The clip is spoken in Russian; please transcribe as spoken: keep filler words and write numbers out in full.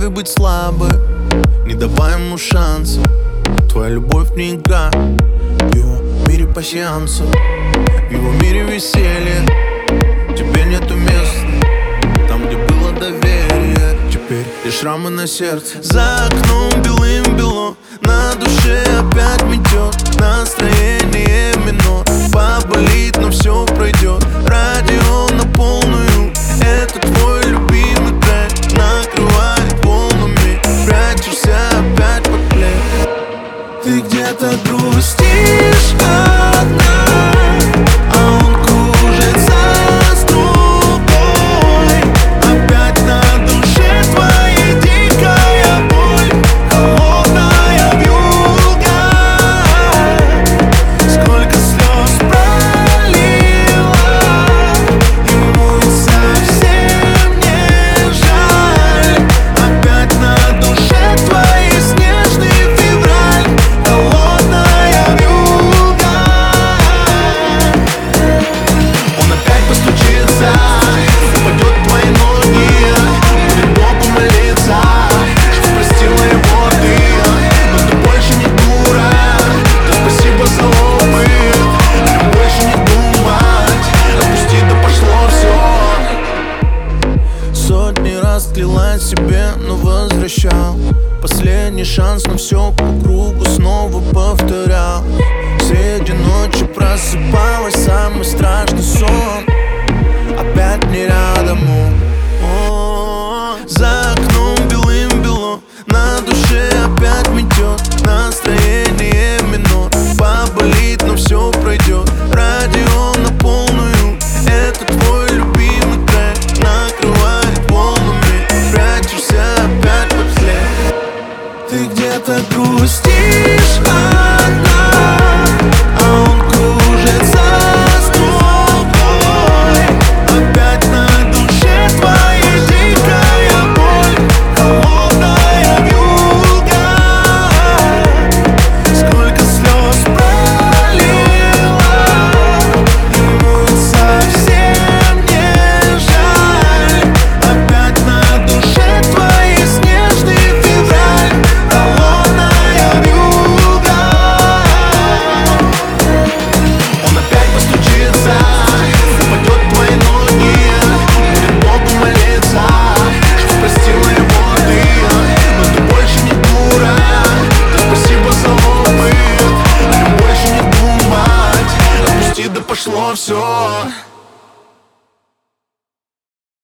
привыкай быть слабой, не давай ему шанса. Твоя любовь не игра, в его мире пасьянса, в его мире веселье. Тебе нету места там, где было доверие. Теперь лишь шрамы на сердце. За окном белым-бело, на душе опять метет. Настроение минор, поболит, но все пройдет. Радио на полную, это твой любимый трек. Накрывает волнами, прячешься опять под плед. Ты где-то грустишь одна, а он кружится с другой. Опять на душе твоя дикая боль, холодная вьюга. Сколько слез пролила, ему ведь совсем не жаль. Опять на душе твоей снежный февраль, холодная вьюга. Он опять постучится, упадет в твои ноги, будет Богу молиться, что простила его ты. Но ты больше не дура, да спасибо за опыт. Больше не думать, отпусти, да пошло все. Сотни раз клялась себе, но возвращал. Последний шанс, но все по кругу снова повторял. Среди ночи просыпалась, самый страшный сон опять не рядом он. О, за окном белым-бело, на душе опять метет. Настроение минор, поболит, но все пройдет. Радио на полную, это твой любимый трек. Накрывает волнами, прячешься опять под след. Ты где-то грустишь одна, а он кружится с другой. Опять на душе твоя дикая боль, холодная вьюга. Сколько слез пролила, ему ведь совсем не жаль. Опять на душе твоей снежный февраль, холодная вьюга. Он опять постучится, упадет в твои ноги, будет Богу молиться, что простила его ты. Но ты больше не дура, да спасибо за опыт. Больше не думать, отпусти, да пошло все.